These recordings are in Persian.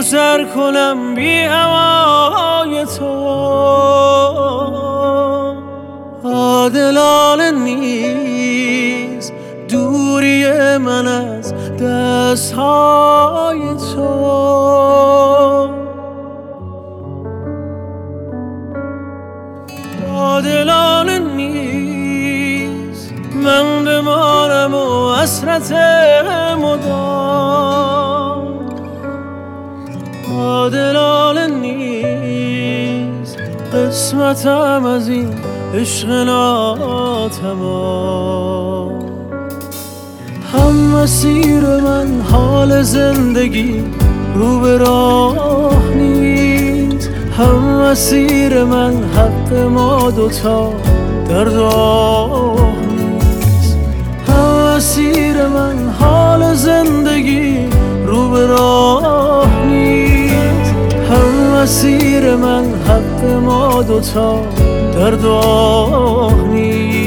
گذر کنم بی هوای تو. عادلانه نیست دوری من از دستهای تو. عادلانه نیست من بمانم و حسرت مدام. عادلانه نیست قسمتم از این عشق ناتمام. هم مسیر من حال زندگی رو به راه نیست، هم مسیر من حق ما دوتا در راه نیست. هم مسیر من حال زندگی رو به راه نیست، هم مسیر من حق ما دوتا در راه نیست.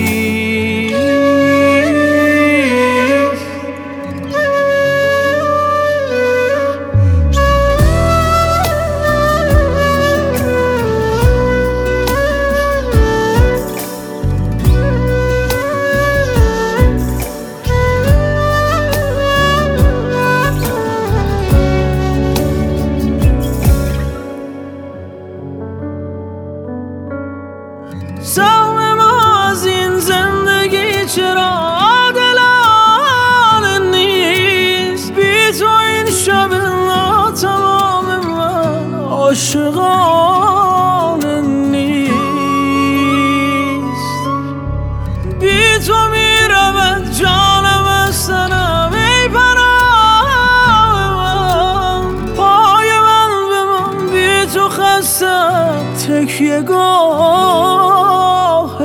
سهم ما از این زندگی چرا عادلانه نیست؟ بی تو این شب ناتمام من عاشقانه نیست. بی تو میرود جانم از تنم ای پناه من. پای من بمان بی تو خستم تکیه گاه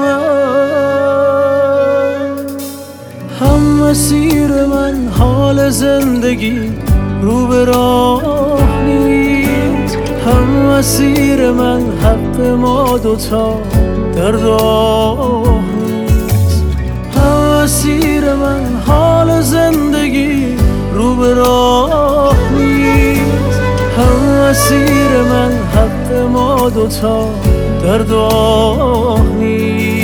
من. هم مسیر من حال زندگی رو به راه نیست، هم مسیر من حق ما دوتا در راه نیست. هم مسیر من حال زندگی رو به راه نیست، هم مسیر من حق ما دوتا در راه نیست.